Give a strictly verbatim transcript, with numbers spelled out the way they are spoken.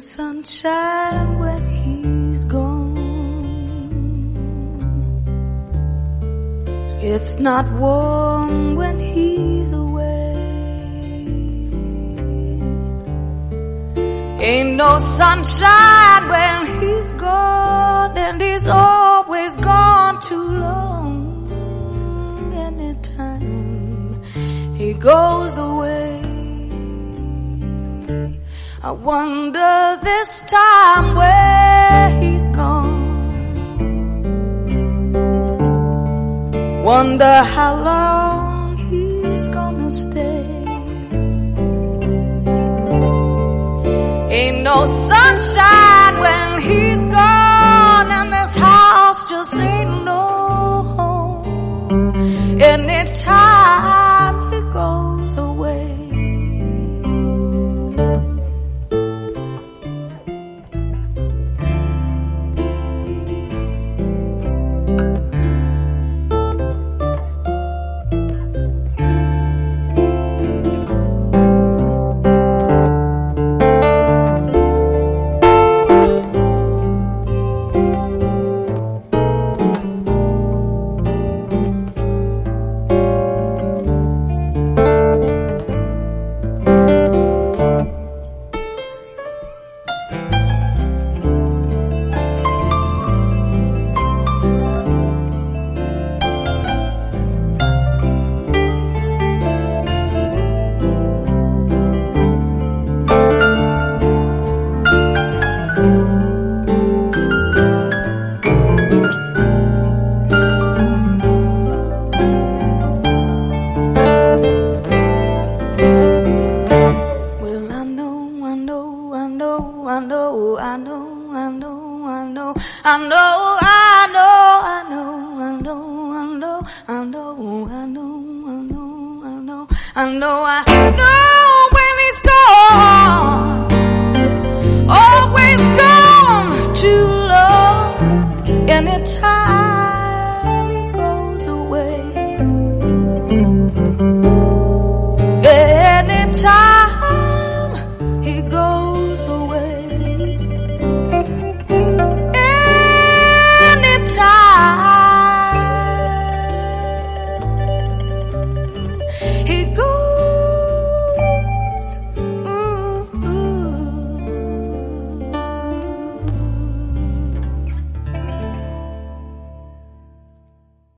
sunshine when he's gone. It's not warm when he's away. Ain't no sunshine when he's gone, and he's always gone too long. Anytime he goes away, I wonder this time where he's gone. Wonder how long he's gonna stay. Ain't no sunshine when he's gone, and this house just ain't no home. Anytime he goes away. I know, I know, I know, I know, I know, I know, I know, I know, I know, I know, I know, I know, I know, I know, I know.